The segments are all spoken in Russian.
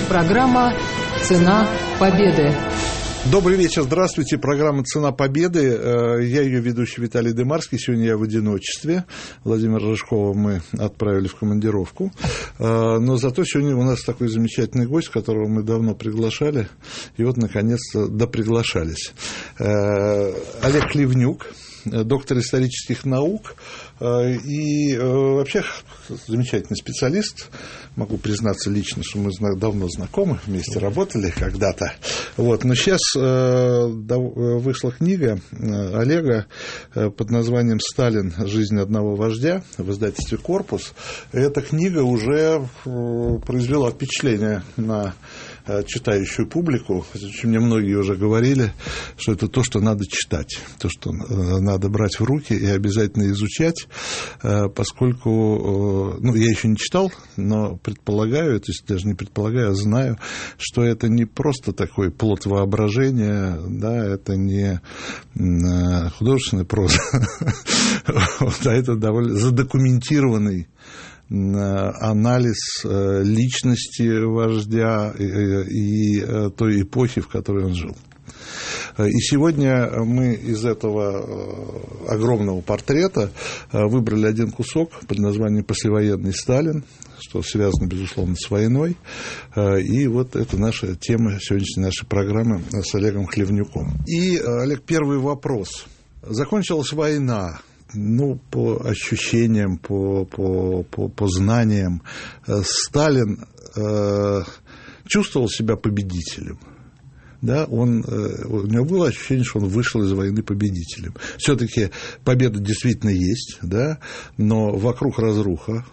Программа «Цена победы». Добрый вечер, здравствуйте. Программа «Цена победы». Я ее ведущий Виталий Дымарский. Сегодня я в одиночестве. Владимира Рыжкова мы отправили в командировку. Но зато сегодня у нас такой замечательный гость, которого мы давно приглашали. И вот, наконец-то, доприглашались. Олег Хлевнюк, доктор исторических наук и вообще замечательный специалист. Могу признаться лично, что мы давно знакомы, вместе работали когда-то. Вот. Но сейчас вышла книга Олега под названием «Сталин. Жизнь одного вождя» в издательстве «Корпус». Эта книга уже произвела впечатление на читающую публику. Мне многие уже говорили, что это то, что надо читать, то, что надо брать в руки и обязательно изучать, поскольку, я еще не читал, но предполагаю, то есть даже не предполагаю, а знаю, что это не просто такой плод воображения, да, это не художественная проза, а это довольно задокументированный анализ личности вождя и той эпохи, в которой он жил. И сегодня мы из этого огромного портрета выбрали один кусок под названием «Послевоенный Сталин», что связано, безусловно, с войной. И вот это наша тема сегодняшней нашей программы с Олегом Хлевнюком. И, Олег, первый вопрос. Закончилась война. По ощущениям, по знаниям, Сталин чувствовал себя победителем. Да, у него было ощущение, что он вышел из войны победителем. Все-таки победа действительно есть, да, но вокруг разруха.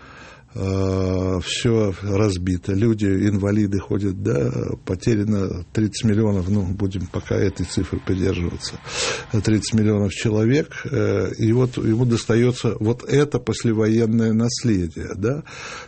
Все разбито, люди, инвалиды ходят, да, потеряно 30 миллионов, будем пока этой цифры придерживаться, 30 миллионов человек, и вот ему достается вот это послевоенное наследие, да,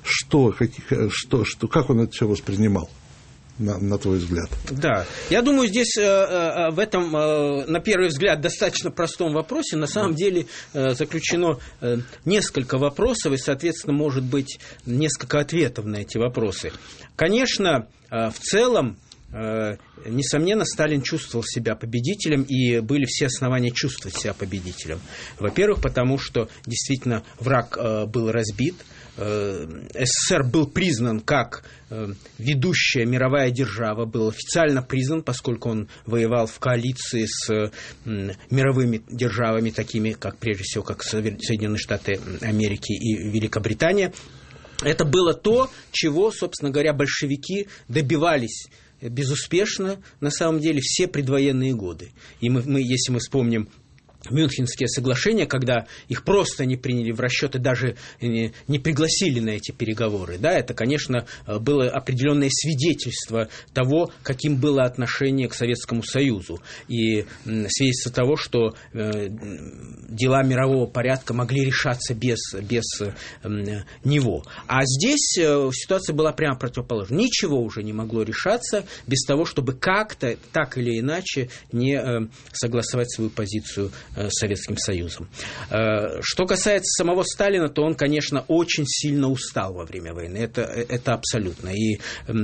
как он это все воспринимал? На твой взгляд? Да, я думаю, здесь в этом, на первый взгляд, достаточно простом вопросе на самом деле заключено несколько вопросов и, соответственно, может быть, несколько ответов на эти вопросы. Конечно, в целом, несомненно, Сталин чувствовал себя победителем, и были все основания чувствовать себя победителем. Во-первых, потому что действительно враг был разбит, СССР был признан как ведущая мировая держава, был официально признан, поскольку он воевал в коалиции с мировыми державами, такими как, прежде всего, как Соединенные Штаты Америки и Великобритания. Это было то, чего, собственно говоря, большевики добивались безуспешно, на самом деле, все предвоенные годы. И мы, если мы вспомним Мюнхенские соглашения, когда их просто не приняли в расчет и даже не пригласили на эти переговоры. Да, это, конечно, было определенное свидетельство того, каким было отношение к Советскому Союзу. И свидетельство того, что дела мирового порядка могли решаться без него. А здесь ситуация была прямо противоположной. Ничего уже не могло решаться без того, чтобы как-то, так или иначе, не согласовать свою позицию с Советским Союзом. Что касается самого Сталина, то он, конечно, очень сильно устал во время войны. Это абсолютно. И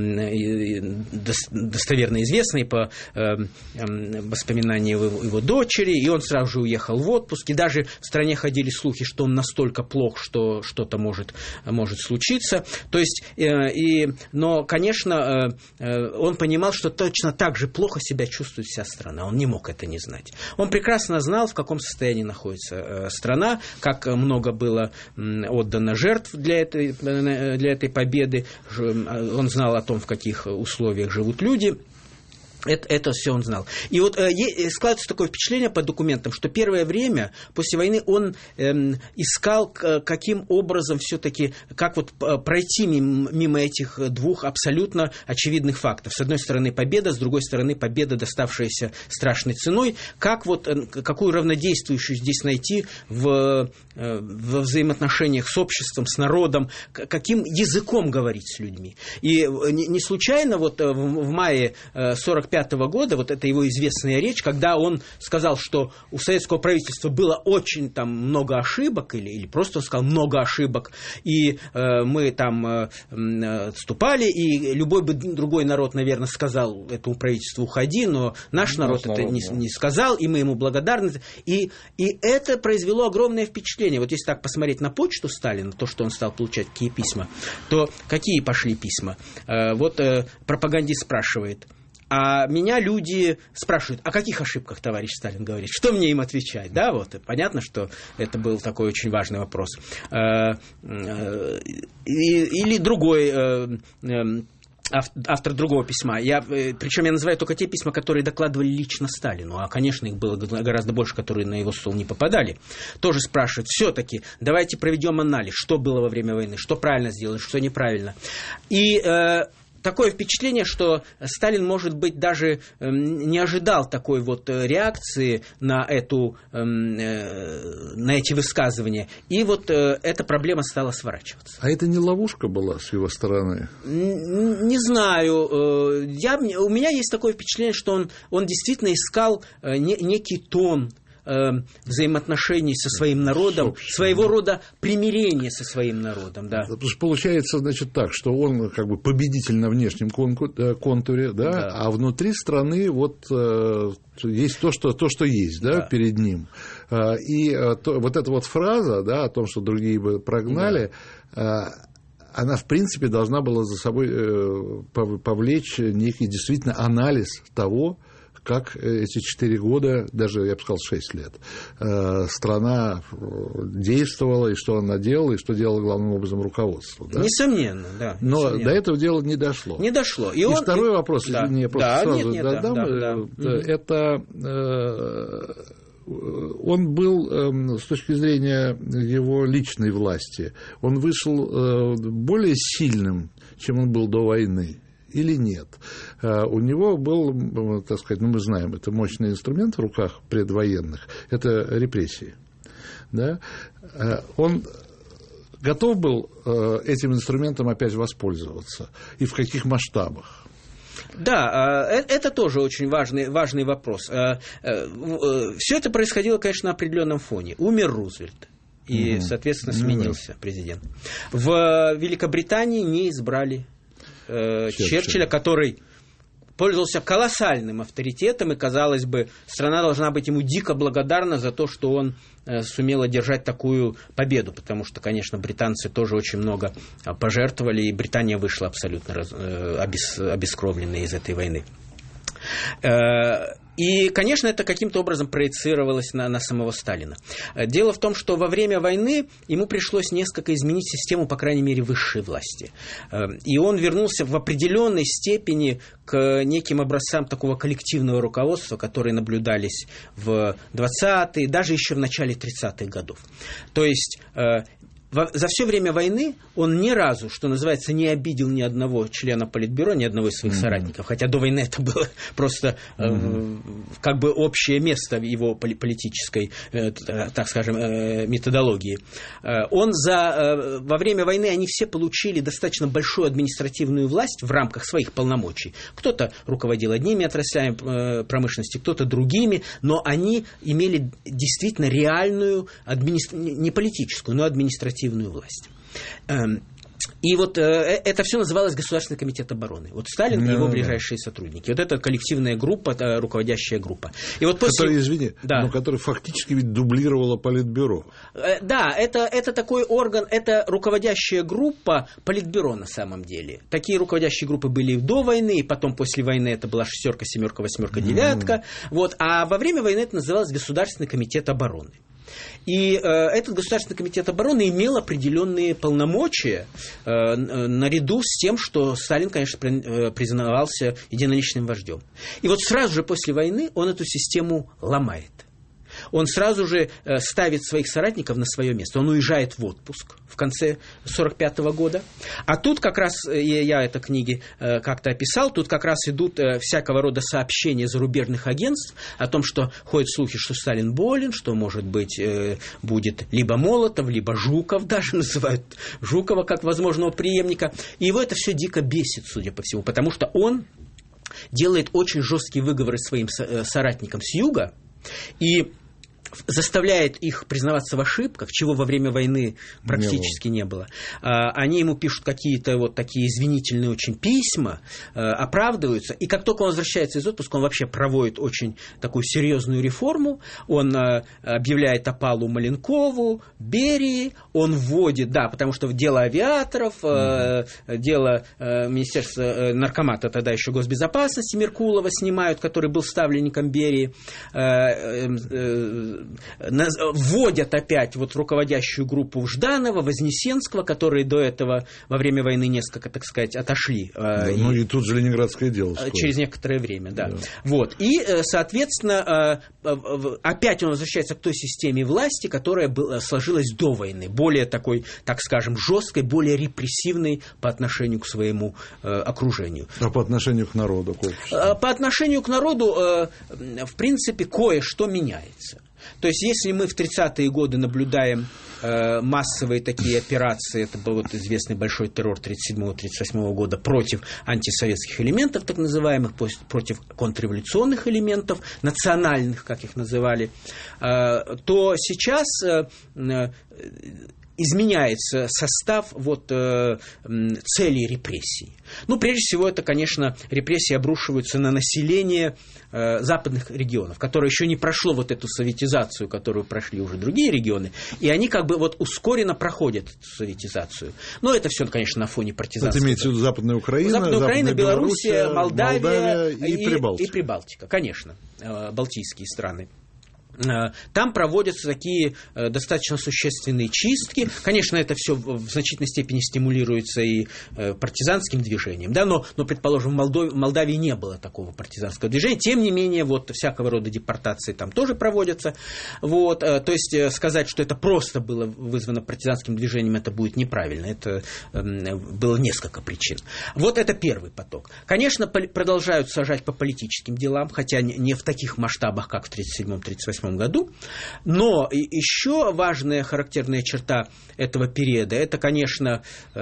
достоверно известно и по воспоминаниям его дочери, и он сразу же уехал в отпуск. И даже в стране ходили слухи, что он настолько плох, что что-то может случиться. То есть, но, конечно, он понимал, что точно так же плохо себя чувствует вся страна. Он не мог это не знать. Он прекрасно знал, в каком состоянии находится страна, как много было отдано жертв для этой победы. Он знал о том, в каких условиях живут люди. Это все он знал. И вот складывается такое впечатление по документам, что первое время после войны он искал, каким образом все-таки, как вот пройти мимо этих двух абсолютно очевидных фактов. С одной стороны победа, с другой стороны победа, доставшаяся страшной ценой. Какую равнодействующую здесь найти во взаимоотношениях с обществом, с народом, каким языком говорить с людьми. И не случайно вот в мае 1945 1945 года, вот это его известная речь, когда он сказал, что у советского правительства было очень там много ошибок, или просто он сказал много ошибок, и мы там отступали, и любой бы другой народ, наверное, сказал этому правительству уходи, но наш народ это не сказал, и мы ему благодарны. И это произвело огромное впечатление. Вот если так посмотреть на почту Сталина, то, что он стал получать какие письма, то какие пошли письма? Вот пропагандист спрашивает. А меня люди спрашивают, о каких ошибках товарищ Сталин говорит? Что мне им отвечать? Да, вот, понятно, что это был такой очень важный вопрос. Или другой автор другого письма. Причем я называю только те письма, которые докладывали лично Сталину. А, конечно, их было гораздо больше, которые на его стол не попадали. Тоже спрашивают, все-таки давайте проведем анализ, что было во время войны, что правильно сделали, что неправильно. И такое впечатление, что Сталин, может быть, даже не ожидал такой вот реакции на эти высказывания. И вот эта проблема стала сворачиваться. А это не ловушка была с его стороны? Не знаю. У меня есть такое впечатление, что он действительно искал некий тон взаимоотношений со своим народом, своего рода примирение со своим народом. Да. Потому что получается, значит, так, что он как бы победитель на внешнем контуре, да. А внутри страны вот есть то, что есть, да, перед ним. И вот эта вот фраза, да, о том, что другие бы прогнали, она, в принципе, должна была за собой повлечь некий действительно анализ того, как эти 4 года, даже, я бы сказал, 6 лет, страна действовала, и что она делала, и что делало главным образом руководство. Да? Несомненно, да. Но несомненно. до этого дела не дошло. Не дошло. И второй вопрос, извини, я просто сразу додам, это он был, с точки зрения его личной власти, он вышел более сильным, чем он был до войны. Или нет. У него был, так сказать, мы знаем, это мощный инструмент в руках предвоенных, это репрессии. Да? Он готов был этим инструментом опять воспользоваться? И в каких масштабах? Да, это тоже очень важный вопрос. Все это происходило, конечно, на определенном фоне. Умер Рузвельт. И, соответственно, сменился президент. В Великобритании не избрали Черчилля, который пользовался колоссальным авторитетом, и, казалось бы, страна должна быть ему дико благодарна за то, что он сумел одержать такую победу, потому что, конечно, британцы тоже очень много пожертвовали, и Британия вышла абсолютно обескровленной из этой войны. И, конечно, это каким-то образом проецировалось на самого Сталина. Дело в том, что во время войны ему пришлось несколько изменить систему, по крайней мере, высшей власти. И он вернулся в определенной степени к неким образцам такого коллективного руководства, которые наблюдались в 20-е, даже еще в начале 30-х годов. То есть за все время войны он ни разу, что называется, не обидел ни одного члена Политбюро, ни одного из своих соратников. Хотя до войны это было просто как бы общее место в его политической, так скажем, методологии. Во время войны они все получили достаточно большую административную власть в рамках своих полномочий. Кто-то руководил одними отраслями промышленности, кто-то другими, но они имели действительно реальную, не политическую, но административную власть. И вот это все называлось Государственный комитет обороны. Вот Сталин и его ближайшие сотрудники. Вот это коллективная группа, руководящая группа. И вот после... которая фактически ведь дублировала Политбюро. Да, это такой орган, это руководящая группа Политбюро на самом деле. Такие руководящие группы были и до войны, и потом после войны это была 6, 7, 8, 9. Вот, а во время войны это называлось Государственный комитет обороны. И этот Государственный комитет обороны имел определенные полномочия наряду с тем, что Сталин, конечно, признавался единоличным вождем. И вот сразу же после войны он эту систему ломает. Он сразу же ставит своих соратников на свое место. Он уезжает в отпуск в конце 1945 года. А тут как раз, я это книги как-то описал, тут как раз идут всякого рода сообщения зарубежных агентств о том, что ходят слухи, что Сталин болен, что, может быть, будет либо Молотов, либо Жуков, даже называют Жукова как возможного преемника. И его это все дико бесит, судя по всему, потому что он делает очень жесткие выговоры своим соратникам с юга и заставляет их признаваться в ошибках, чего во время войны практически не было. Они ему пишут какие-то вот такие извинительные очень письма, оправдываются, и как только он возвращается из отпуска, он вообще проводит очень такую серьезную реформу, он объявляет опалу Маленкову, Берии, он вводит, да, потому что дело авиаторов, дело Министерства наркомата, тогда еще госбезопасности Меркулова снимают, который был ставленником Берии, вводят опять вот руководящую группу Жданова, Вознесенского, которые до этого во время войны несколько, так сказать, отошли. Ну и тут же Ленинградское дело. Через некоторое время, да. Вот. И, соответственно, опять он возвращается к той системе власти, которая сложилась до войны, более такой, так скажем, жесткой, более репрессивной по отношению к своему окружению. А по отношению к народу? К обществу? По отношению к народу, в принципе, кое-что меняется. То есть, если мы в 30-е годы наблюдаем массовые такие операции, это был вот известный большой террор 1937-1938 года против антисоветских элементов, так называемых, против контрреволюционных элементов, национальных, как их называли, то сейчас изменяется состав вот, целей репрессий. Ну, прежде всего, это, конечно, репрессии обрушиваются на население западных регионов, которое еще не прошло вот эту советизацию, которую прошли уже другие регионы, и они как бы вот ускоренно проходят эту советизацию. Но это все, конечно, на фоне партизанского. Это имеется в виду Западная Украина, Западная Украина, Белоруссия, Молдавия и Прибалтика. И Прибалтика, конечно, балтийские страны. Там проводятся такие достаточно существенные чистки. Конечно, это все в значительной степени стимулируется и партизанским движением, да, но, предположим, в Молдавии не было такого партизанского движения. Тем не менее, вот всякого рода депортации там тоже проводятся. Вот, то есть сказать, что это просто было вызвано партизанским движением, это будет неправильно. Это было несколько причин. Вот это первый поток. Конечно, продолжают сажать по политическим делам, хотя не в таких масштабах, как в 1937-1938 году. Но еще важная характерная черта этого периода, это, конечно,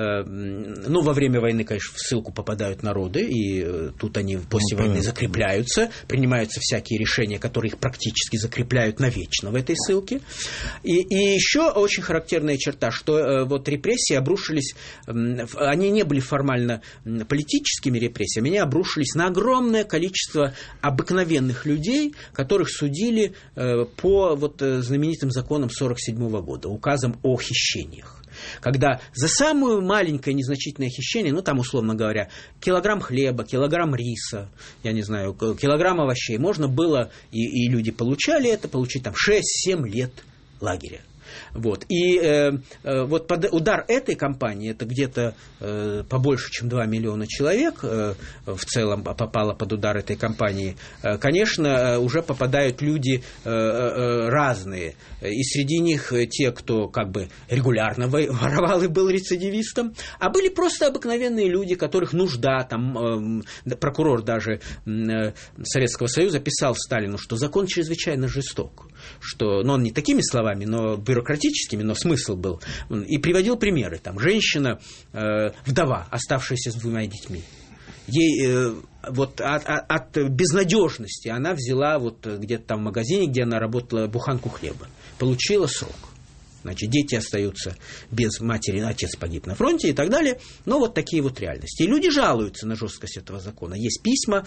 во время войны, конечно, в ссылку попадают народы, и тут они после войны закрепляются, принимаются всякие решения, которые их практически закрепляют навечно в этой ссылке. И еще очень характерная черта, что вот репрессии обрушились, они не были формально политическими репрессиями, они обрушились на огромное количество обыкновенных людей, которых судили по вот знаменитым законам 1947 года, указам о хищениях. Когда за самое маленькое незначительное хищение, там, условно говоря, килограмм хлеба, килограмм риса, я не знаю, килограмм овощей, можно было, и люди получали это, получить там 6-7 лет лагеря. Вот. И вот под удар этой кампании, это где-то побольше, чем 2 миллиона человек в целом попало под удар этой кампании, конечно, уже попадают люди разные. И среди них те, кто как бы регулярно воровал и был рецидивистом, а были просто обыкновенные люди, которых нужда, там прокурор даже Советского Союза писал Сталину, что закон чрезвычайно жесток, что, он не такими словами, но бюрократическими, но смысл был. И приводил примеры. Там женщина, вдова, оставшаяся с 2 детьми. Ей вот от безнадежности она взяла вот где-то там в магазине, где она работала, буханку хлеба. Получила срок. Значит, дети остаются без матери, отец погиб на фронте и так далее. Но вот такие вот реальности. И люди жалуются на жесткость этого закона. Есть письма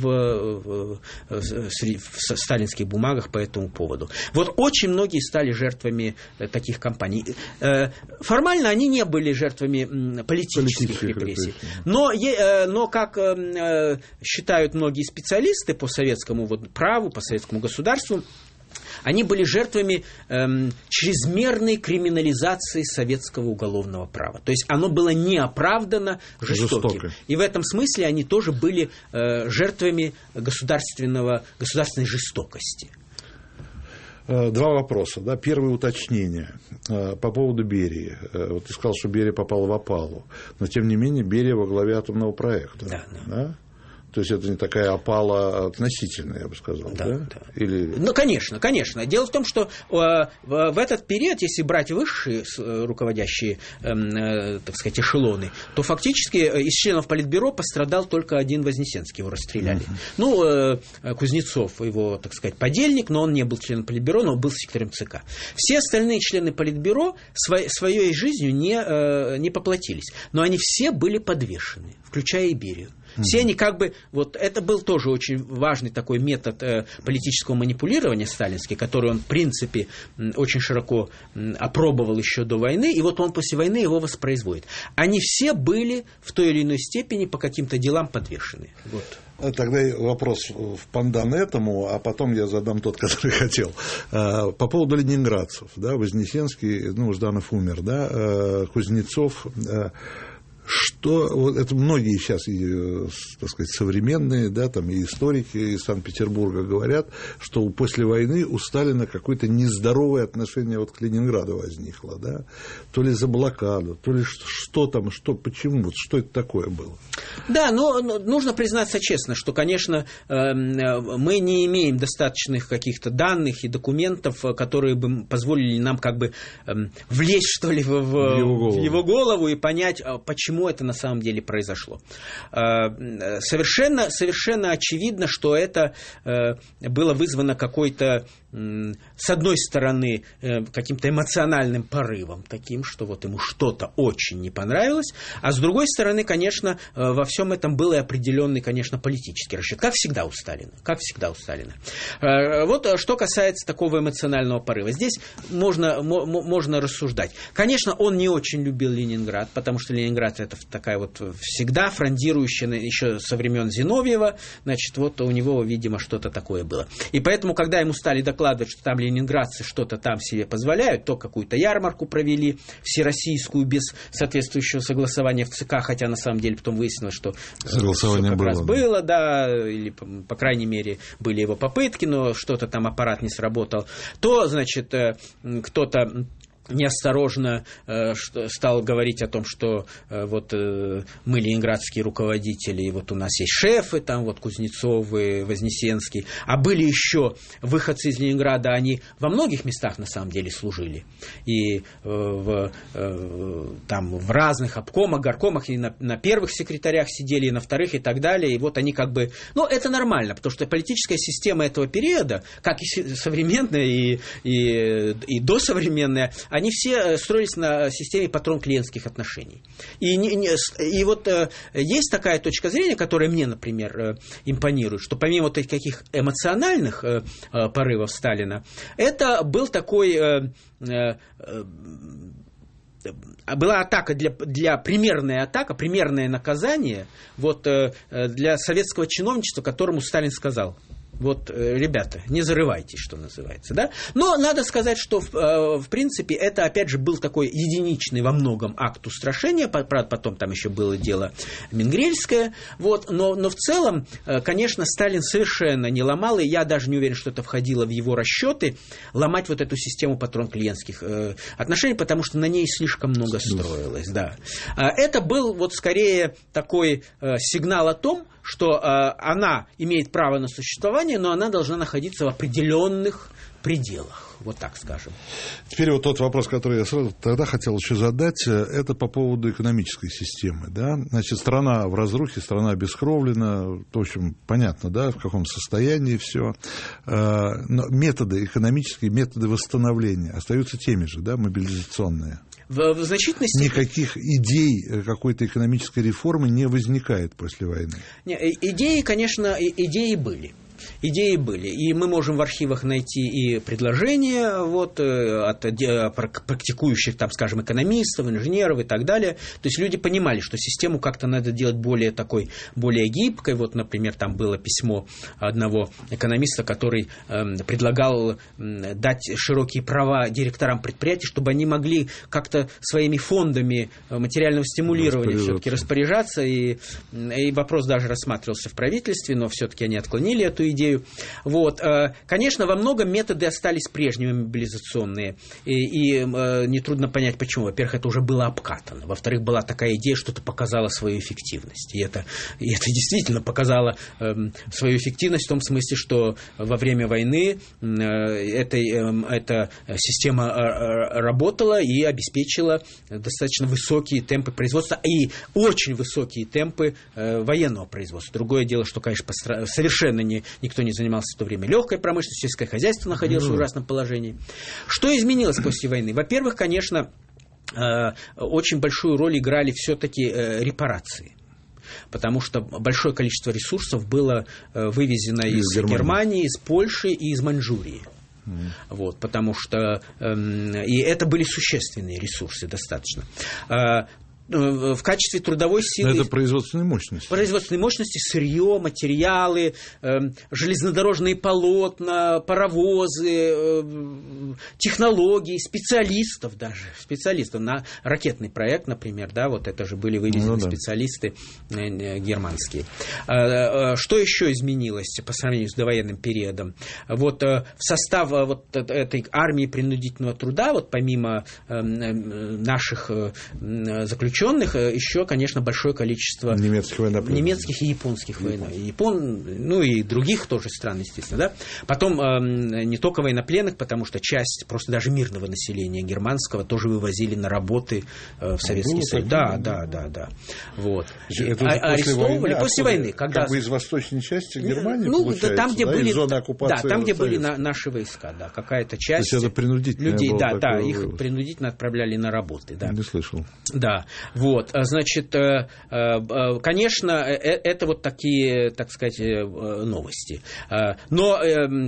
в сталинских бумагах по этому поводу. Вот очень многие стали жертвами таких кампаний. Формально они не были жертвами политических репрессий. Но как считают многие специалисты по советскому праву, по советскому государству, они были жертвами чрезмерной криминализации советского уголовного права. То есть оно было неоправданно жестоким. И в этом смысле они тоже были жертвами государственной жестокости. 2 вопроса. Да? Первое уточнение по поводу Берии. Вот ты сказал, что Берия попала в опалу. Но, тем не менее, Берия во главе атомного проекта. Да? То есть это не такая опала относительная, я бы сказал, да? Или... Ну, конечно, конечно. Дело в том, что в этот период, если брать высшие руководящие, так сказать, эшелоны, то фактически из членов Политбюро пострадал только один Вознесенский, его расстреляли. Ну, Кузнецов, его, так сказать, подельник, но он не был членом Политбюро, но был секретарем ЦК. Все остальные члены Политбюро своей жизнью не поплатились, но они все были подвешены, включая и Берию. Все они как бы, вот это был тоже очень важный такой метод политического манипулирования сталинский, который он, в принципе, очень широко опробовал еще до войны, и вот он после войны его воспроизводит. Они все были в той или иной степени по каким-то делам подвешены. Вот. Тогда вопрос в пандан этому, а потом я задам тот, который хотел. По поводу ленинградцев, да, Вознесенский, ну, Жданов умер, да, Кузнецов... Что, вот это многие сейчас, так сказать, современные, да, там и историки из Санкт-Петербурга говорят, что после войны у Сталина какое-то нездоровое отношение вот к Ленинграду возникло, да, то ли за блокаду, то ли что там, почему, вот что это такое было? Да, но нужно признаться честно, что, конечно, мы не имеем достаточных каких-то данных и документов, которые бы позволили нам как бы влезть, что ли, в его голову и понять, почему это на самом деле произошло. Совершенно очевидно, что это было вызвано какой-то, с одной стороны, каким-то эмоциональным порывом, таким, что вот ему что-то очень не понравилось, а с другой стороны, конечно, во всем этом был и определенный, конечно, политический расчет, как всегда у Сталина. Вот что касается такого эмоционального порыва. Здесь можно рассуждать. Конечно, он не очень любил Ленинград, потому что Ленинград это такая вот всегда фрондирующая еще со времен Зиновьева, значит, вот у него, видимо, что-то такое было. И поэтому, когда ему стали докладывать, что там ленинградцы что-то там себе позволяют, то какую-то ярмарку провели всероссийскую без соответствующего согласования в ЦК, хотя на самом деле потом выяснилось, что согласование как раз было, да, или, по крайней мере, были его попытки, но что-то там аппарат не сработал, то, значит, кто-то неосторожно стал говорить о том, что вот мы ленинградские руководители, и вот у нас есть шефы, там вот Кузнецовы, Вознесенский, а были еще выходцы из Ленинграда, они во многих местах на самом деле служили, и там в разных обкомах, горкомах, и на первых секретарях сидели, и на вторых, и так далее, и вот они как бы, ну, это нормально, потому что политическая система этого периода, как и современная, и досовременная, они все строились на системе патрон-клиентских отношений. И вот есть такая точка зрения, которая мне, например, импонирует, что помимо вот этих каких эмоциональных порывов Сталина, это был такой... была атака примерная атака, примерное наказание вот, для советского чиновничества, которому Сталин сказал: вот, ребята, не зарывайтесь, что называется, да? Но надо сказать, что, в принципе, это, опять же, был такой единичный во многом акт устрашения, потом там еще было дело Менгрельское, вот, но в целом, конечно, Сталин совершенно не ломал, и я даже не уверен, что это входило в его расчеты, ломать вот эту систему патрон-клиентских отношений, потому что на ней слишком много строилось, да. Это был, вот, скорее, такой сигнал о том, что она имеет право на существование, но она должна находиться в определенных пределах, вот так скажем. Теперь вот тот вопрос, который я сразу тогда хотел еще задать, это по поводу экономической системы, да? Значит, страна в разрухе, страна обескровлена, в общем, понятно, да, в каком состоянии все. Но методы экономические, методы восстановления остаются теми же, да, мобилизационные. В значительной степени... Никаких идей какой-то экономической реформы не возникает после войны. Идеи, конечно, идеи были. Идеи были, и мы можем в архивах найти и предложения вот, от практикующих, там, скажем, экономистов, инженеров и так далее. То есть люди понимали, что систему как-то надо делать более гибкой. Вот, например, там было письмо одного экономиста, который предлагал дать широкие права директорам предприятий, чтобы они могли как-то своими фондами материального стимулирования все-таки распоряжаться. И вопрос даже рассматривался в правительстве, но все-таки они отклонили эту эту идею. Вот. Конечно, во многом методы остались прежними, мобилизационные. И нетрудно понять, почему. Во-первых, это уже было обкатано. Во-вторых, была такая идея, что это показало свою эффективность. И это действительно показало свою эффективность в том смысле, что во время войны эта система работала и обеспечила достаточно высокие темпы производства и очень высокие темпы военного производства. Другое дело, что, конечно, совершенно никто не занимался в то время легкой промышленностью, сельское хозяйство находилось в ужасном положении. Что изменилось после войны? Во-первых, конечно, очень большую роль играли все-таки репарации. Потому что большое количество ресурсов было вывезено из Германии, из Польши и из Маньчжурии. Вот, потому что и это были существенные ресурсы достаточно. В качестве трудовой силы... Но это производственные мощности. Производственные мощности, сырье, материалы, железнодорожные полотна, паровозы, технологии, специалистов даже. Специалистов на ракетный проект, например, да, вот это же были вывезены специалисты германские. Что еще изменилось по сравнению с довоенным периодом? Вот в состав вот этой армии принудительного труда, вот помимо наших заключенных, еще, конечно, большое количество немецких и японских военнопленных, и других тоже стран, естественно, да. Потом не только военнопленных, потому что часть просто даже мирного населения германского тоже вывозили на работы в Советский Союз. Да. Вот. Арестовывали после войны, когда как бы из восточной части Германии, получается, там, где были, из зоны оккупации. Да, там, где были наши войска, да, какая-то часть. То есть это принудительно людей, их принудительно отправляли на работы, да. Не слышал. Да. Вот, значит, конечно, это вот такие, так сказать, новости. Но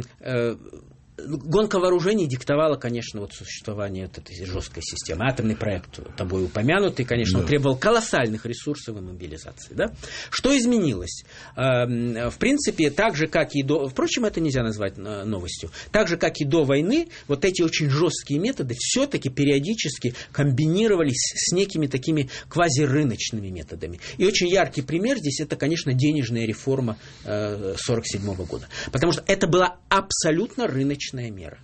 гонка вооружений диктовала, конечно, вот существование этой жесткой системы. Атомный проект, тобой упомянутый, конечно, он требовал колоссальных ресурсов и мобилизации. Да? Что изменилось? В принципе, так же, как и до... Впрочем, это нельзя назвать новостью. Так же, как и до войны, вот эти очень жесткие методы все-таки периодически комбинировались с некими такими квазирыночными методами. И очень яркий пример здесь, это, конечно, денежная реформа 1947 года. Потому что это была абсолютно рыночная мера.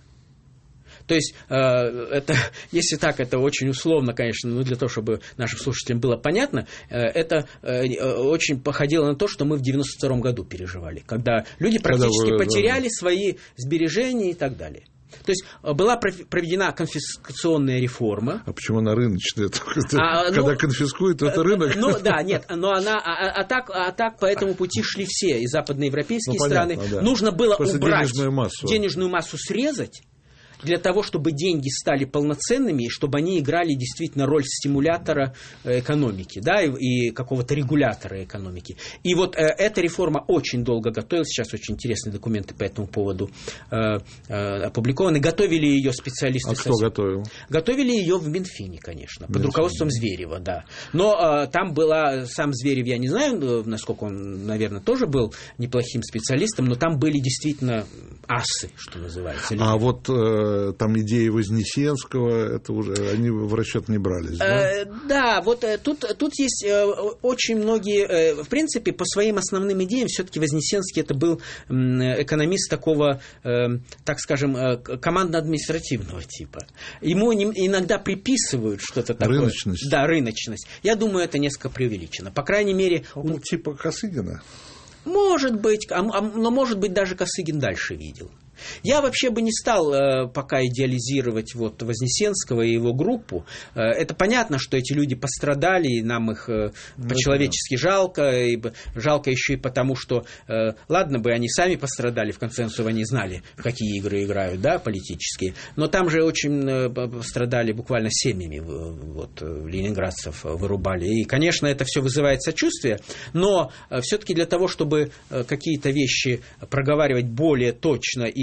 То есть, это, если так, это очень условно, конечно, но для того, чтобы нашим слушателям было понятно, это очень походило на то, что мы в 1992 году переживали, когда люди практически потеряли свои сбережения и так далее. То есть была проведена конфискационная реформа. А почему она рыночная? Когда конфискуют, то это рынок. Ну да, нет, но она. А так по этому пути шли все и западноевропейские страны. Да. Нужно было убрать денежную массу срезать, для того, чтобы деньги стали полноценными, и чтобы они играли действительно роль стимулятора экономики, да, и какого-то регулятора экономики. И вот эта реформа очень долго готовилась, сейчас очень интересные документы по этому поводу опубликованы. Готовили ее специалисты. А кто готовил? Готовили ее в Минфине, конечно, под руководством Зверева, да. Но там была, сам Зверев, я не знаю, насколько он, наверное, тоже был неплохим специалистом, но там были действительно асы, что называется. А вот там идеи Вознесенского, это уже они в расчет не брались, да? Да, вот тут есть очень многие, в принципе, по своим основным идеям, все-таки Вознесенский это был экономист такого, так скажем, командно-административного типа. Ему иногда приписывают что-то такое. Рыночность. Да, рыночность. Я думаю, это несколько преувеличено. По крайней мере... Типа Косыгина? Может быть, но может быть даже Косыгин дальше видел. Я вообще бы не стал пока идеализировать вот Вознесенского и его группу. Это понятно, что эти люди пострадали, и нам их по-человечески жалко. И жалко еще и потому, что, ладно бы, они сами пострадали, в конце концов, они знали, в какие игры играют, да, политические. Но там же очень пострадали буквально семьями, вот, ленинградцев вырубали. И, конечно, это все вызывает сочувствие, но все-таки для того, чтобы какие-то вещи проговаривать более точно и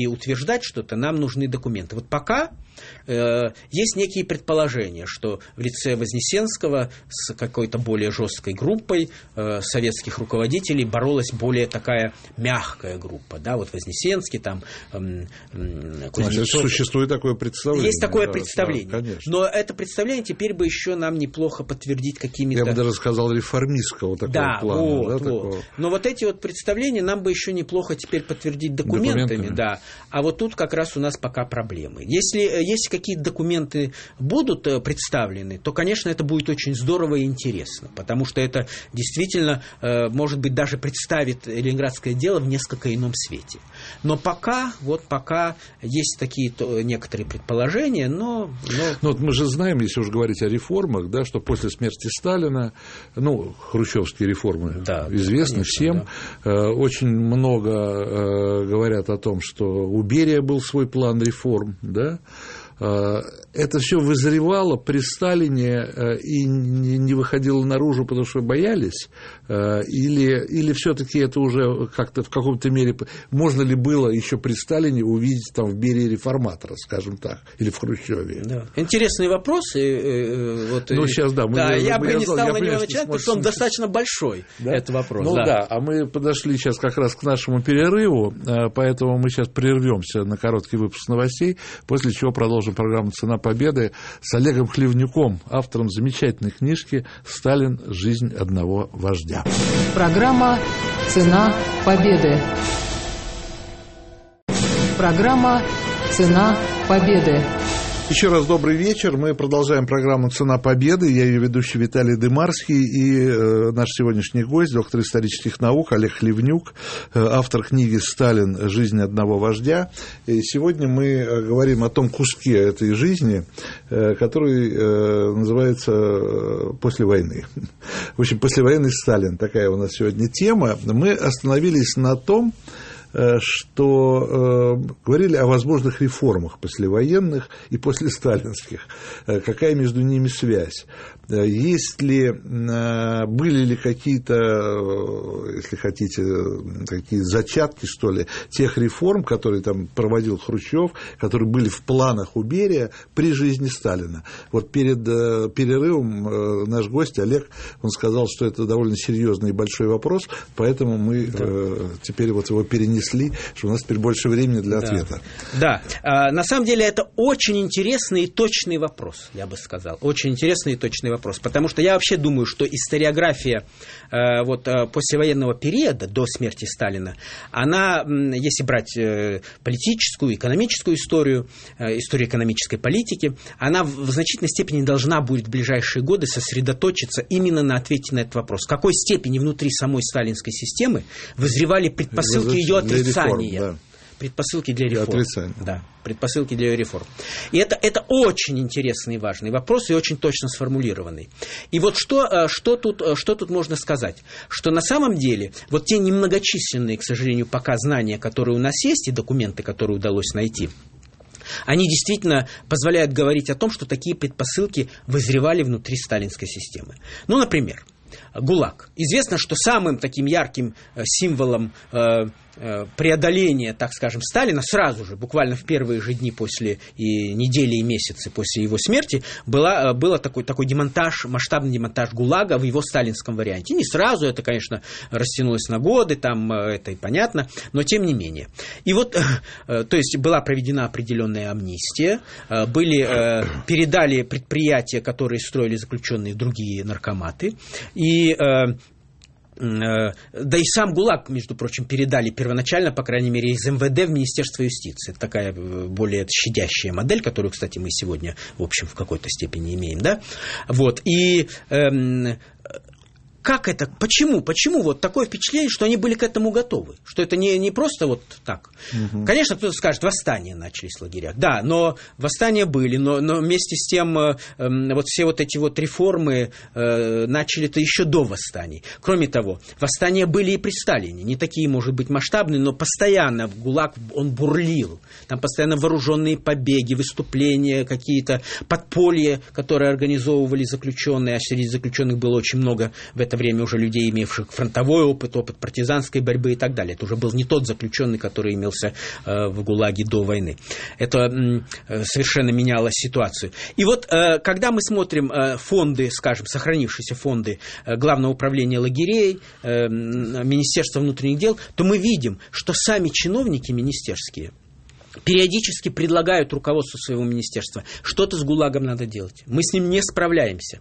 и утверждать что-то, нам нужны документы. Вот пока есть некие предположения, что в лице Вознесенского с какой-то более жесткой группой советских руководителей боролась более такая мягкая группа. Да, вот Вознесенский, там Кузнецов. Существует такое представление. Есть такое представление. Да, конечно. Но это представление теперь бы еще нам неплохо подтвердить какими-то... Я бы даже сказал, реформистского такого плана. Вот. Такого. Но вот эти вот представления нам бы еще неплохо теперь подтвердить документами. Да. А вот тут как раз у нас пока проблемы. Если какие-то документы будут представлены, то, конечно, это будет очень здорово и интересно, потому что это действительно, может быть, даже представит ленинградское дело в несколько ином свете. Но пока есть такие некоторые предположения, но... Вот мы же знаем, если уж говорить о реформах, да, что после смерти Сталина, хрущевские реформы известны, конечно, всем, очень много говорят о том, что у Берия был свой план реформ, да. Это все вызревало при Сталине и не выходило наружу, потому что боялись? Или все-таки это уже как-то в каком-то мере... Можно ли было еще при Сталине увидеть там в Берии реформатора, скажем так, или в Хрущеве? Да. Интересный вопрос. Сейчас, да. Я бы не стал на него начинать, потому что он достаточно большой, да? Это вопрос. А мы подошли сейчас как раз к нашему перерыву, поэтому мы сейчас прервемся на короткий выпуск новостей, после чего продолжим программу «Цена победы» с Олегом Хлевнюком, автором замечательной книжки «Сталин. Жизнь одного вождя». Программа «Цена победы». Программа «Цена победы». Еще раз добрый вечер. Мы продолжаем программу «Цена победы». Я ее ведущий Виталий Дымарский и наш сегодняшний гость, доктор исторических наук Олег Хлевнюк, автор книги «Сталин. Жизнь одного вождя». И сегодня мы говорим о том куске этой жизни, который называется «После войны». В общем, «Послевоенный Сталин». Такая у нас сегодня тема. Мы остановились на том, что говорили о возможных реформах послевоенных и послесталинских. Какая между ними связь? Есть ли, были ли какие-то, если хотите, какие зачатки, что ли, тех реформ, которые там проводил Хрущев, которые были в планах у Берия при жизни Сталина? Вот перед перерывом наш гость Олег, он сказал, что это довольно серьезный и большой вопрос, поэтому мы теперь вот его перенесли, что у нас теперь больше времени для ответа. Да, на самом деле это очень интересный и точный вопрос, я бы сказал. Очень интересный и точный вопрос. Потому что я вообще думаю, что историография послевоенного периода до смерти Сталина, она, если брать политическую, экономическую историю, историю экономической политики, она в значительной степени должна будет в ближайшие годы сосредоточиться именно на ответе на этот вопрос. В какой степени внутри самой сталинской системы вызревали предпосылки ее отрицания? Предпосылки для реформ. Да, предпосылки для реформ. И это очень интересный и важный вопрос, и очень точно сформулированный. И вот что тут можно сказать? Что на самом деле вот те немногочисленные, к сожалению, пока знания, которые у нас есть, и документы, которые удалось найти, они действительно позволяют говорить о том, что такие предпосылки вызревали внутри сталинской системы. Например, ГУЛАГ. Известно, что самым таким ярким символом преодоления, так скажем, Сталина сразу же, буквально в первые же дни после и недели и месяцы после его смерти, был такой демонтаж, масштабный демонтаж ГУЛАГа в его сталинском варианте. Не сразу, это, конечно, растянулось на годы, там это и понятно, но тем не менее. И вот, то есть была проведена определенная амнистия, передали предприятия, которые строили заключенные, другие наркоматы, и да и сам ГУЛАГ, между прочим, передали первоначально, по крайней мере, из МВД в Министерство юстиции. Это такая более щадящая модель, которую, кстати, мы сегодня, в общем, в какой-то степени имеем, да? Вот, и... Как это? Почему? Почему вот такое впечатление, что они были к этому готовы? Что это не просто вот так. Угу. Конечно, кто-то скажет, восстания начались в лагерях. Да, но восстания были, но вместе с тем вот все вот эти вот реформы начали-то еще до восстаний. Кроме того, восстания были и при Сталине. Не такие, может быть, масштабные, но постоянно в ГУЛАГ он бурлил. Там постоянно вооруженные побеги, выступления, какие-то подполья, которые организовывали заключенные, а среди заключенных было очень много в этом это время уже людей, имевших фронтовой опыт партизанской борьбы и так далее. Это уже был не тот заключенный, который имелся в ГУЛАГе до войны. Это совершенно меняло ситуацию. И вот, когда мы смотрим фонды, скажем, сохранившиеся фонды Главного управления лагерей, Министерства внутренних дел, то мы видим, что сами чиновники министерские периодически предлагают руководству своего министерства: что-то с ГУЛАГом надо делать, мы с ним не справляемся.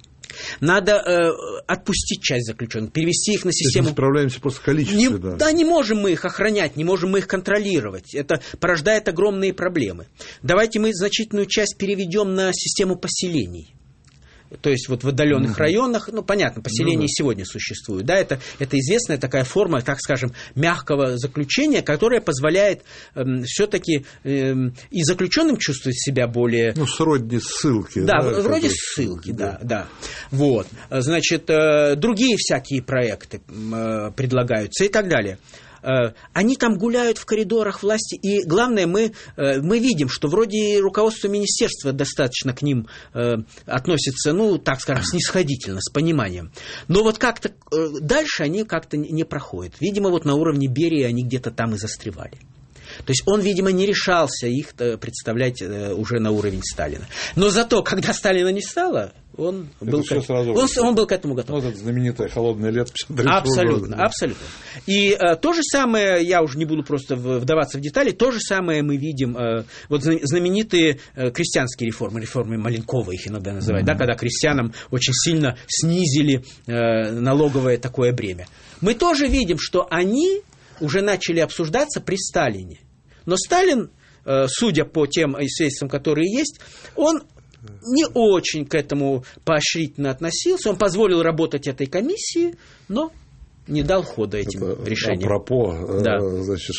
Надо отпустить часть заключенных, перевести их на систему. Мы справляемся просто количественно. Да, не можем мы их охранять, не можем мы их контролировать. Это порождает огромные проблемы. Давайте мы значительную часть переведем на систему поселений. То есть вот в отдаленных районах, понятно, поселения сегодня существуют. Да, это известная такая форма, так скажем, мягкого заключения, которая позволяет все-таки и заключенным чувствовать себя более... сродни ссылки. Да, вроде ссылки, да. Вот. Значит, другие всякие проекты предлагаются и так далее. Они там гуляют в коридорах власти, и главное, мы видим, что вроде руководство министерства достаточно к ним относится, так скажем, снисходительно, с пониманием. Но вот как-то дальше они как-то не проходят. Видимо, вот на уровне Берии они где-то там и застревали. То есть он, видимо, не решался их представлять уже на уровень Сталина. Но зато, когда Сталина не стало, он был к этому готов. Это знаменитое холодное лето 1953 года. Да. Абсолютно. И то же самое, я уже не буду просто вдаваться в детали, то же самое мы видим, вот знаменитые крестьянские реформы Маленкова их иногда называют, да, когда крестьянам очень сильно снизили налоговое такое бремя. Мы тоже видим, что они уже начали обсуждаться при Сталине. Но Сталин, судя по тем свидетельствам, которые есть, он не очень к этому поощрительно относился. Он позволил работать этой комиссии, но не дал хода этим решениям. Апропо, значит,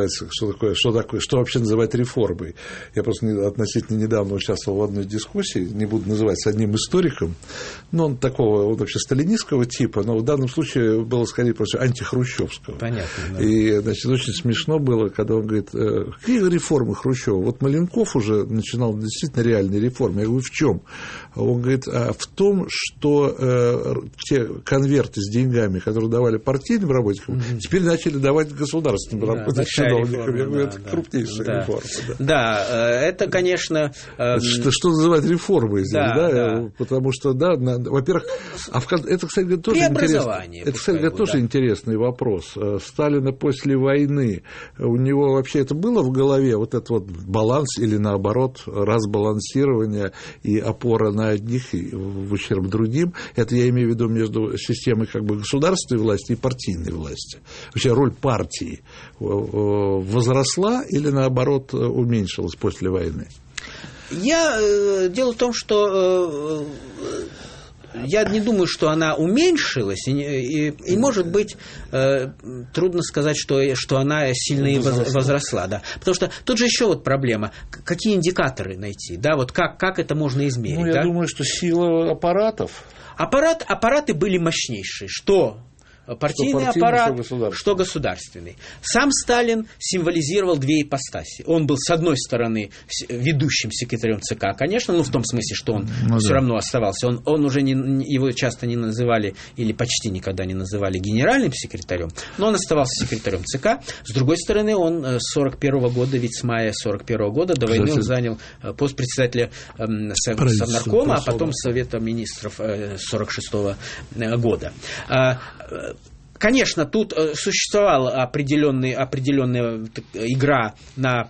что вообще называть реформой. Я просто относительно недавно участвовал в одной дискуссии, не буду называть, с одним историком, но он вообще сталинистского типа, но в данном случае было скорее просто антихрущевского. Понятно. Да. И, значит, очень смешно было, когда он говорит: какие реформы Хрущева? Вот Маленков уже начинал действительно реальные реформы. Я говорю: в чем? Он говорит: в том, что те конверты с деньгами, которые давали партийным работникам, теперь начали давать государственным работникам, чиновникам. Я говорю: это крупнейшая реформа. Да, это, конечно... Что называть реформой здесь, да? Потому что, во-первых, это, кстати, тоже интересный, тоже интересный вопрос. Сталина после войны, у него вообще это было в голове, вот этот вот баланс или, наоборот, разбалансирование и опора на одних в ущерб другим? Это я имею в виду между системой как бы государственной власти и партийной власти. Вообще роль партии возросла или, наоборот, уменьшилась после войны? Дело в том, что я не думаю, что она уменьшилась, и может быть, трудно сказать, что она сильно и возросла. Да. Потому что тут же еще вот проблема, какие индикаторы найти, да, вот как это можно измерить. Я думаю, что сила аппаратов. Аппараты были мощнейшие, что партийный аппарат, что государственный. Сам Сталин символизировал две ипостаси. Он был, с одной стороны, ведущим секретарем ЦК, конечно, в том смысле, что он все равно оставался. Он уже его часто не называли, или почти никогда не называли генеральным секретарем, но он оставался секретарем ЦК. С другой стороны, он с 1941 года, ведь с мая 1941 года до войны он занял пост председателя Совнаркома, а потом Совета министров 1946 года. Конечно, тут существовала определенная игра на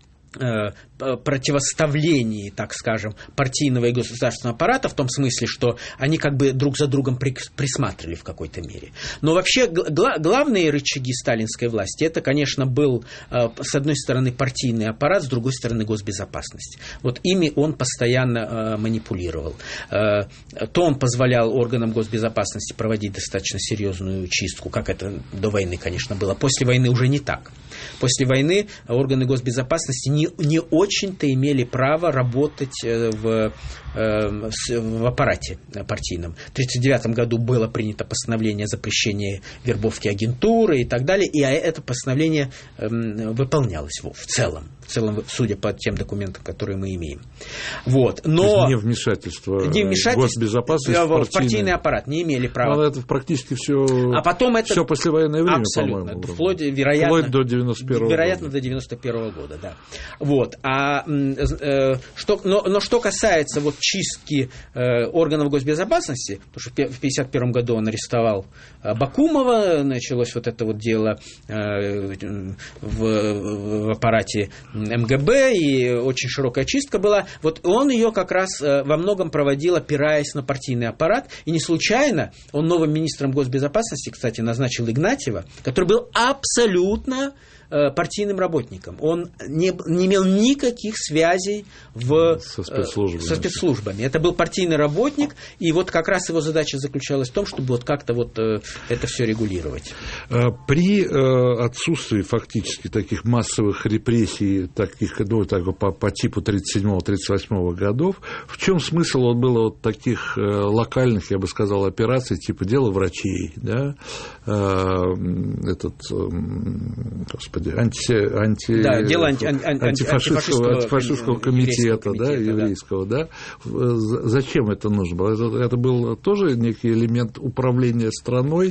противоставлении, так скажем, партийного и государственного аппарата, в том смысле, что они как бы друг за другом присматривали в какой-то мере. Но вообще главные рычаги сталинской власти, это, конечно, был, с одной стороны, партийный аппарат, с другой стороны, госбезопасность. Вот ими он постоянно манипулировал. То он позволял органам госбезопасности проводить достаточно серьезную чистку, как это до войны, конечно, было. После войны уже не так. После войны органы госбезопасности не очень-то имели право работать в аппарате партийном. В 1939 году было принято постановление о запрещении вербовки агентуры и так далее, и это постановление выполнялось в целом. в целом, судя по тем документам, которые мы имеем. Вот. Но не вмешательство госбезопасности в партийный аппарат не имели права. Но это практически все, а потом это... все послевоенное время, абсолютно, по-моему. Вплоть до 91 вероятно, до 91 года, да. Вот. Но что касается вот чистки органов госбезопасности, потому что в 1951 году он арестовал Бакумова, началось вот это вот дело в аппарате МГБ, и очень широкая чистка была. Вот он ее как раз во многом проводил, опираясь на партийный аппарат, и не случайно он новым министром госбезопасности, кстати, назначил Игнатьева, который был абсолютно партийным работником. Он не имел никаких связей со спецслужбами. Это был партийный работник, и вот как раз его задача заключалась в том, чтобы вот как-то вот это все регулировать. При отсутствии фактически таких массовых репрессий, таких, по типу 37-38 годов, в чем смысл было вот таких локальных, я бы сказал, операций, типа дела врачей, да? Дело антифашистского комитета, еврейского, да. Зачем это нужно было? Это был тоже некий элемент управления страной,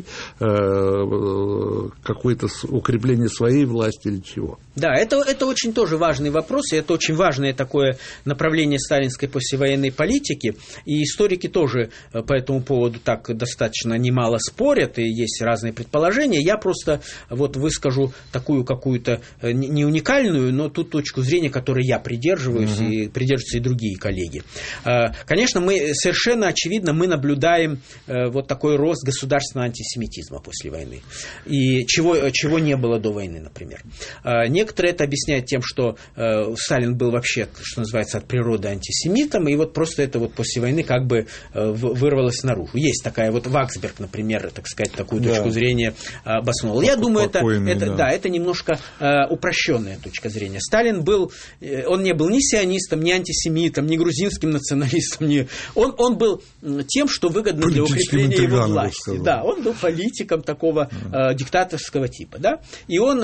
какое-то укрепление своей власти или чего? Да, это очень тоже важный вопрос, и это очень важное такое направление сталинской послевоенной политики, и историки тоже по этому поводу так достаточно немало спорят, и есть разные предположения. Я просто вот выскажу такую какую-то не уникальную, но ту точку зрения, которой я придерживаюсь, и придерживаются и другие коллеги. Конечно, мы совершенно очевидно мы наблюдаем вот такой рост государственного антисемитизма после войны, и чего не было до войны, например. Некоторые это объясняют тем, что Сталин был вообще, что называется, от природы антисемитом, и вот просто это вот после войны как бы вырвалось наружу. Есть такая вот Ваксберг, например, так сказать, такую точку зрения обосновал. Я думаю, это немножко упрощенная точка зрения. Сталин он не был ни сионистом, ни антисемитом, ни грузинским националистом, он был тем, что выгодно для укрепления его власти. Да, он был политиком такого диктаторского типа, да, и он,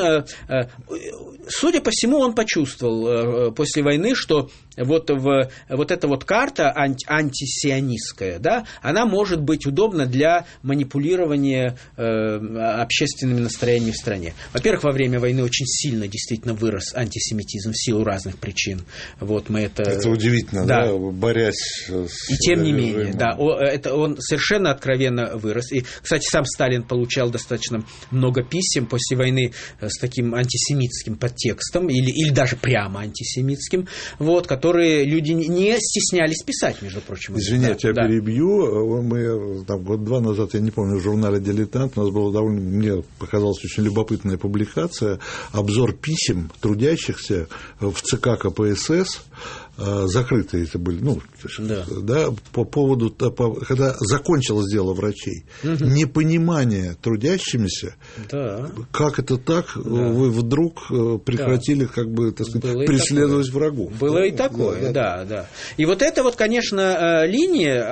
судя по всему, он почувствовал после войны, что вот эта вот карта антисионистская, да, она может быть удобна для манипулирования общественными настроениями в стране. Во-первых, во время войны очень сильно действительно вырос антисемитизм в силу разных причин. Вот мы это удивительно, да, борясь с и тем не менее, да, он совершенно откровенно вырос. И, кстати, сам Сталин получал достаточно много писем после войны с таким антисемитским подтекстом или даже прямо антисемитским, вот, которые люди не стеснялись писать, между прочим. Извините, я перебью. Мы год-два назад, я не помню, в журнале «Дилетант» у нас была мне показалась очень любопытная публикация, обзор писем трудящихся в ЦК КПСС, закрытые это были, по поводу, когда закончилось дело врачей, непонимание трудящимися, как это так, вы вдруг прекратили, как бы, так сказать, преследовать врагу. Было и такое, да. И вот эта вот, конечно, линия,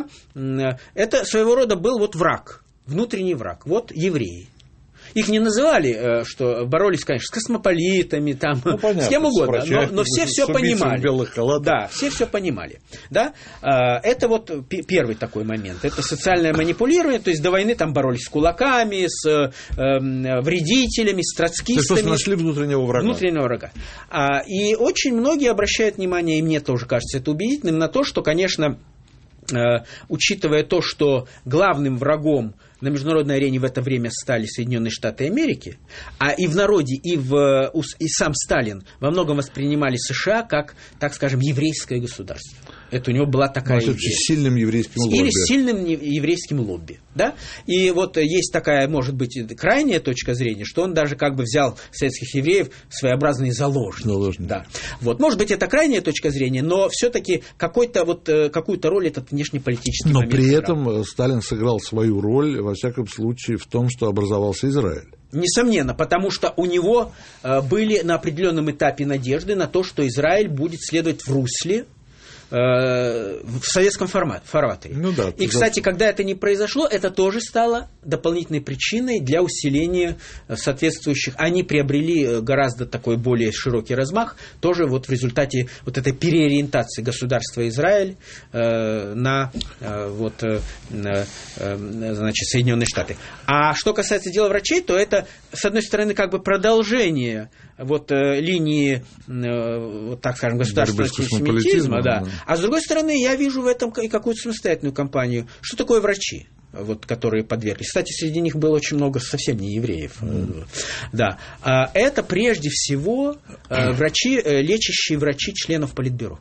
это своего рода был вот враг, внутренний враг, вот евреи. Их не называли, что боролись, конечно, с космополитами, там, с кем угодно, но все понимали. Да, все понимали. Да? Это вот первый такой момент. Это социальное манипулирование, то есть до войны там боролись с кулаками, с вредителями, с троцкистами. То есть просто нашли внутреннего врага. И очень многие обращают внимание, и мне тоже кажется это убедительным, на то, что, конечно, учитывая то, что главным врагом на международной арене в это время стали Соединенные Штаты Америки, а и в народе, и сам Сталин во многом воспринимали США как, так скажем, еврейское государство. Это у него была такая идея. С сильным еврейским лобби. Или с сильным еврейским лобби. Да? И вот есть такая, может быть, крайняя точка зрения, что он даже как бы взял советских евреев своеобразные заложники. Да. Вот. Может быть, это крайняя точка зрения, но все-таки какую-то роль этот внешнеполитический момент сыграл. Но при этом Сталин сыграл свою роль, во всяком случае, в том, что образовался Израиль. Несомненно, потому что у него были на определенном этапе надежды на то, что Израиль будет следовать в русле в советском фарватере. Ну, да, и, кстати, когда это не произошло, это тоже стало дополнительной причиной для усиления соответствующих. Они приобрели гораздо такой более широкий размах, тоже вот в результате вот этой переориентации государства Израиль на значит, Соединенные Штаты. А что касается дела врачей, то это, с одной стороны, как бы продолжение вот линии, вот так скажем, государственного антисемитизма, да. А с другой стороны, я вижу в этом и какую-то самостоятельную кампанию. Что такое врачи, вот, которые подверглись? Кстати, среди них было очень много совсем не евреев. Да. Это прежде всего врачи, лечащие врачи членов Политбюро.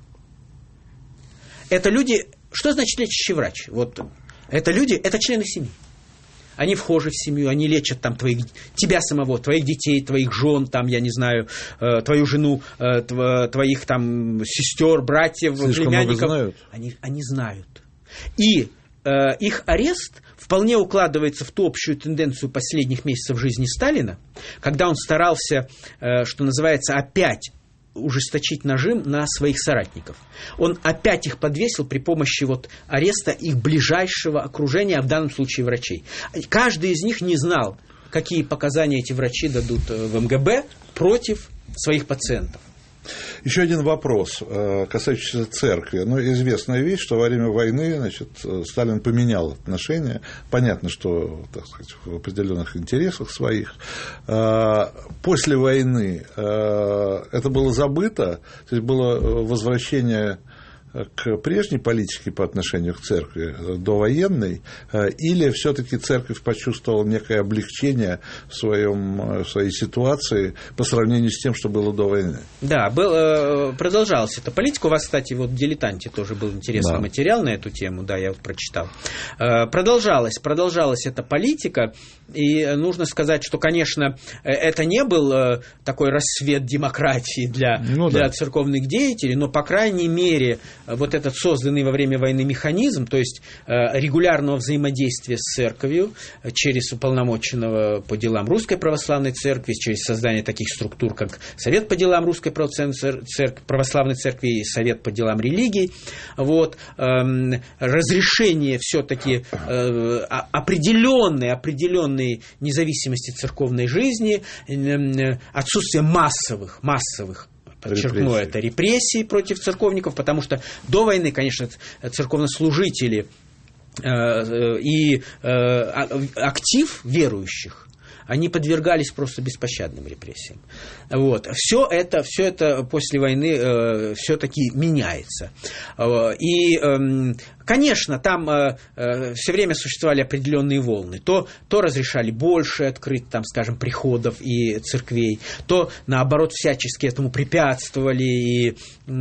Это люди... Что значит лечащий врач? Вот. Это люди, это члены семьи. Они вхожи в семью, они лечат там тебя самого, твоих детей, твоих жен, там, я не знаю, твою жену, твоих там сестер, братьев, слишком племянников. Много знают. Они знают. И их арест вполне укладывается в ту общую тенденцию последних месяцев жизни Сталина, когда он старался, что называется, опять ужесточить нажим на своих соратников. Он опять их подвесил при помощи вот ареста их ближайшего окружения, а в данном случае врачей. Каждый из них не знал, какие показания эти врачи дадут в МГБ против своих пациентов. Еще один вопрос, касающийся церкви. Ну, известная вещь, что во время войны, значит, Сталин поменял отношения. Понятно, что, так сказать, в определенных интересах своих. После войны это было забыто, то есть было возвращение к прежней политике по отношению к церкви, довоенной, или все-таки церковь почувствовала некое облегчение в своей ситуации по сравнению с тем, что было до войны? Да, продолжалась эта политика. У вас, кстати, вот в «Дилетанте» тоже был интересный материал на эту тему, да, я вот прочитал. Продолжалась эта политика, и нужно сказать, что, конечно, это не был такой рассвет демократии для церковных деятелей, но, по крайней мере, вот этот созданный во время войны механизм, то есть регулярного взаимодействия с церковью через уполномоченного по делам Русской Православной Церкви, через создание таких структур, как Совет по делам Русской Православной Церкви и Совет по делам религий, вот, разрешение все-таки определенной независимости церковной жизни, отсутствие массовых подчеркну, это репрессии против церковников, потому что до войны, конечно, церковнослужители и актив верующих, они подвергались просто беспощадным репрессиям. Вот. Все это после войны все-таки меняется. И, конечно, там все время существовали определенные волны. То разрешали больше открыть, там, скажем, приходов и церквей, то, наоборот, всячески этому препятствовали и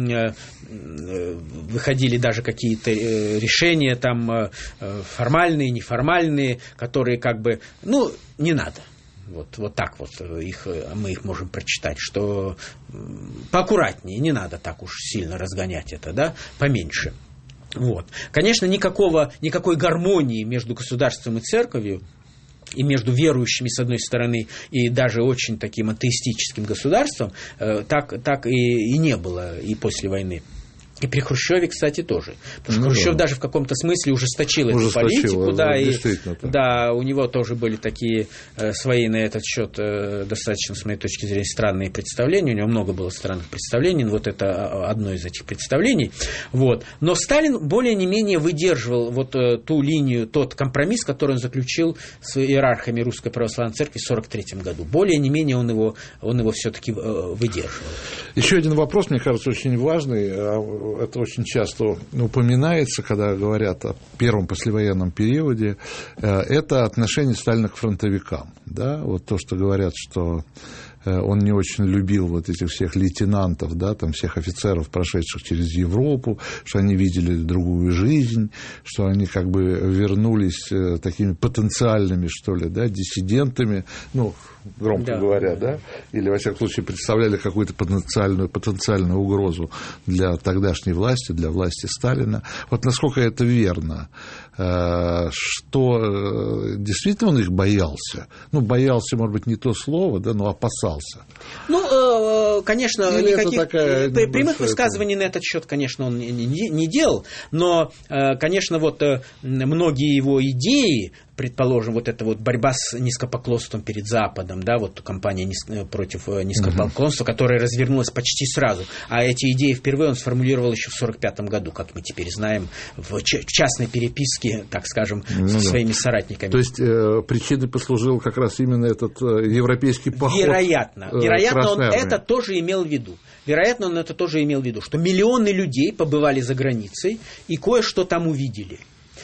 выходили даже какие-то решения там, формальные, неформальные, которые как бы, не надо. Вот так вот мы их можем прочитать, что поаккуратнее, не надо так уж сильно разгонять это, да, поменьше. Вот. Конечно, никакой гармонии между государством и церковью, и между верующими, с одной стороны, и даже очень таким атеистическим государством, так и не было и после войны. И при Хрущеве, кстати, тоже. Потому что Хрущев даже в каком-то смысле ужесточил эту политику. Да, у него тоже были такие свои на этот счет достаточно, с моей точки зрения, странные представления. У него много было странных представлений. Вот это одно из этих представлений. Вот. Но Сталин более-не-менее выдерживал вот ту линию, тот компромисс, который он заключил с иерархами Русской Православной Церкви в 1943 году. Более-не-менее он его все-таки выдерживал. Еще один вопрос, мне кажется, очень важный. Это очень часто упоминается, когда говорят о первом послевоенном периоде. Это отношение Сталина к фронтовикам. Да? Вот то, что говорят, что он не очень любил вот этих всех лейтенантов, да, там всех офицеров, прошедших через Европу, что они видели другую жизнь, что они как бы вернулись такими потенциальными, что ли, да, диссидентами, громко говоря, да, или, во всяком случае, представляли какую-то потенциальную угрозу для тогдашней власти, для власти Сталина. Вот насколько это верно, что действительно он их боялся? Боялся, может быть, не то слово, да, но опасался. сдержался. Ну, конечно, или никаких прямых большая... высказываний на этот счет, конечно, он не делал, но, конечно, вот многие его идеи, предположим, вот эта вот борьба с низкопоклонством перед Западом, да, вот кампания против низкопоклонства, которая развернулась почти сразу, а эти идеи впервые он сформулировал еще в 1945 году, как мы теперь знаем, в частной переписке, так скажем, со своими соратниками. То есть причиной послужил как раз именно этот европейский поход. Вероятно, он это тоже имел в виду. Вероятно, он это тоже имел в виду, что миллионы людей побывали за границей и кое-что там увидели.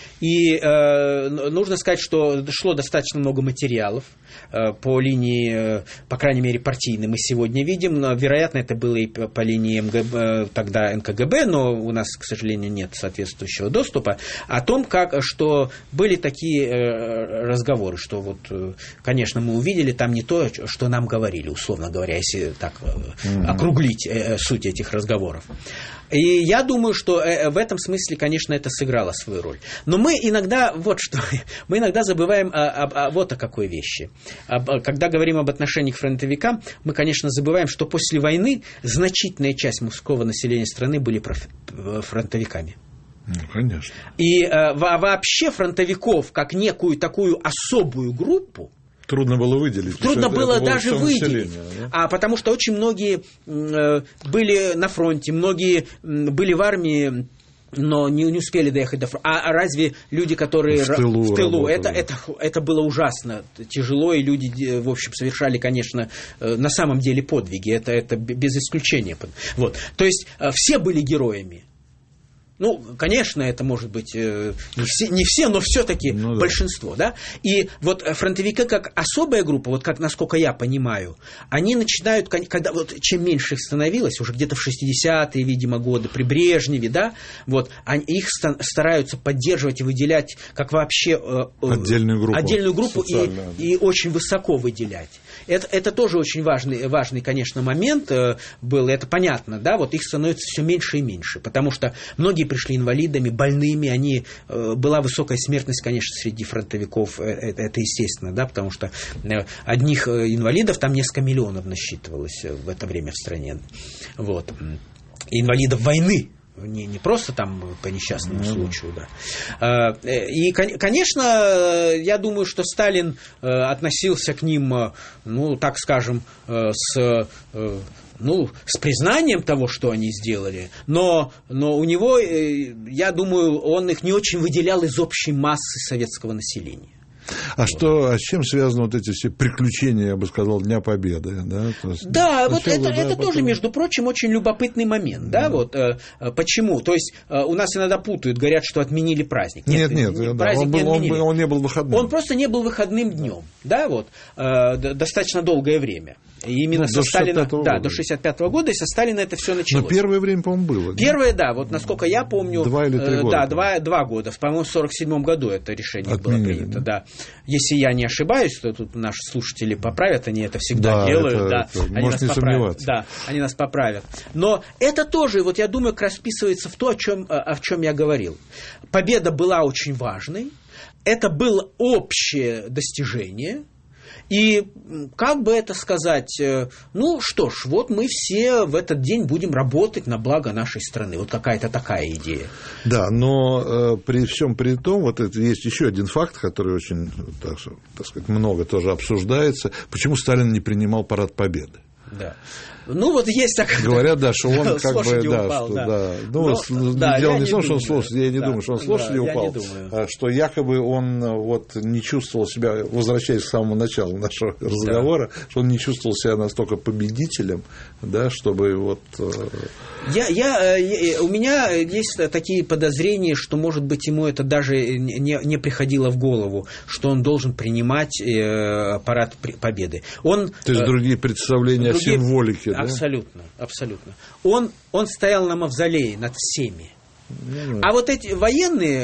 И нужно сказать, что шло достаточно много материалов по линии, по крайней мере, партийной мы сегодня видим, но, вероятно, это было и по линии МГБ, тогда НКГБ, но у нас, к сожалению, нет соответствующего доступа, о том, что были такие разговоры, что вот, конечно, мы увидели там не то, что нам говорили, условно говоря, если так округлить суть этих разговоров. И я думаю, что в этом смысле, конечно, это сыграло свою роль. Но мы иногда, мы иногда забываем вот о какой вещи. Когда говорим об отношении к фронтовикам, мы, конечно, забываем, что после войны значительная часть мужского населения страны были фронтовиками. Ну, конечно. И вообще фронтовиков, как некую такую особую группу, трудно было выделить. Трудно было даже выделить. Да? Потому что очень многие были на фронте, многие были в армии, но не успели доехать до фронта. А разве люди, которые в тылу это было ужасно тяжело, и люди, в общем, совершали, конечно, на самом деле подвиги. Это без исключения. Вот. То есть все были героями. Ну, конечно, это может быть не все, но все-таки большинство, да. И вот фронтовики как особая группа, вот как, насколько я понимаю, они начинают, когда вот чем меньше их становилось, уже где-то в 60-е, видимо, годы, при Брежневе, да, вот, их стараются поддерживать и выделять как вообще отдельную группу и очень высоко выделять. Это тоже очень важный, конечно, момент был, это понятно, да, вот их становится все меньше и меньше, потому что многие пришли инвалидами, больными, была высокая смертность, конечно, среди фронтовиков, это естественно, да, потому что одних инвалидов там несколько миллионов насчитывалось в это время в стране, вот, инвалидов войны. Не просто там по несчастному случаю, да. И, конечно, я думаю, что Сталин относился к ним, ну, так скажем, с признанием того, что они сделали, но у него, я думаю, он их не очень выделял из общей массы советского населения. А с чем связаны вот эти все приключения, я бы сказал, Дня Победы? Да, вот это тоже, между прочим, очень любопытный момент. Да, вот, почему? То есть у нас иногда путают, говорят, что отменили праздник. Нет, праздник не отменили. Он не был выходным. Он просто не был выходным днем, да, вот, достаточно долгое время. И именно со Сталина, до 65-го года, и со Сталина это все началось. Но первое время, по-моему, было. Первое, да, вот насколько я помню. 2 или 3 года. Да, 2 года. По-моему, в 47-м году это решение было принято, да. Если я не ошибаюсь, то тут наши слушатели поправят, они это всегда делают. Они нас поправят. Да, они нас поправят. Но это тоже, вот я думаю, расписывается в то, о чем я говорил. Победа была очень важной, это было общее достижение. И, как бы это сказать, ну что ж, вот мы все в этот день будем работать на благо нашей страны. Вот какая-то такая идея. Да, но при всем при том, вот это есть еще один факт, который очень, так сказать, много тоже обсуждается. Почему Сталин не принимал парад Победы? Да. Ну, вот есть такая... Говорят, да, что он как бы, упал, да. Ну, дело не в том, что он с лошади, я не думаю, что он с лошади упал, что якобы он вот не чувствовал себя, возвращаясь к самому началу нашего разговора, что он не чувствовал себя настолько победителем, да, чтобы вот... У меня есть такие подозрения, что, может быть, ему это даже не приходило в голову, что он должен принимать парад Победы. То есть другие представления о символике, да? Абсолютно, абсолютно. Он стоял на мавзолее над всеми. А вот эти военные,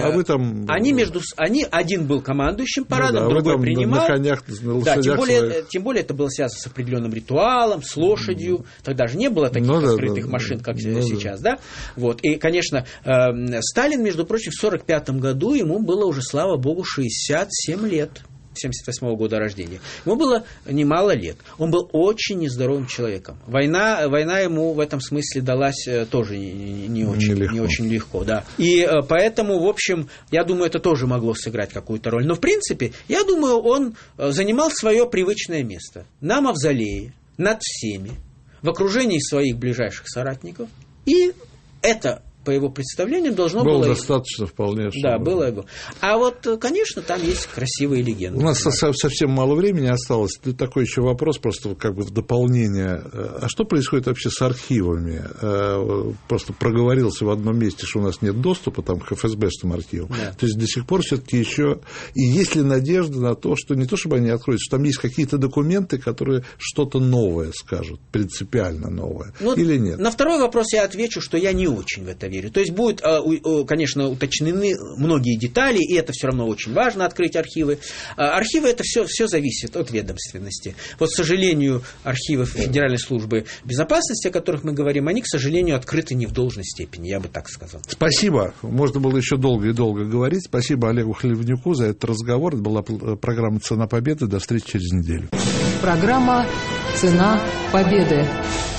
они один был командующим парадом, другой принимал. На конях, на лошадях тем более это было связано с определенным ритуалом, с лошадью. Тогда же не было таких открытых машин, как сейчас, да? Вот. И, конечно, Сталин, между прочим, в 1945 году ему было уже, слава богу, 67 лет. 1978 года рождения. Ему было немало лет. Он был очень нездоровым человеком. Война ему в этом смысле далась тоже не очень легко. Да. И поэтому, в общем, я думаю, это тоже могло сыграть какую-то роль. Но, в принципе, я думаю, он занимал свое привычное место. На мавзолее, над всеми, в окружении своих ближайших соратников. И это, по его представлениям, должно было... Было достаточно вполне. Да, было его. А вот, конечно, там есть красивые легенды. У нас совсем мало времени осталось. Такой еще вопрос, просто как бы в дополнение. А что происходит вообще с архивами? Просто проговорился в одном месте, что у нас нет доступа там, к ФСБшным архивам. Да. То есть до сих пор все-таки еще... И есть ли надежда на то, что не то, чтобы они откроются, что там есть какие-то документы, которые что-то новое скажут, принципиально новое, или нет? На второй вопрос я отвечу, что я не очень в это верю. То есть будут, конечно, уточнены многие детали, и это все равно очень важно, открыть архивы. Архивы, это все зависит от ведомственности. Вот, к сожалению, архивы Федеральной службы безопасности, о которых мы говорим, они, к сожалению, открыты не в должной степени, я бы так сказал. Спасибо. Можно было еще долго и долго говорить. Спасибо Олегу Хлевнюку за этот разговор. Это была программа «Цена победы». До встречи через неделю. Программа «Цена победы».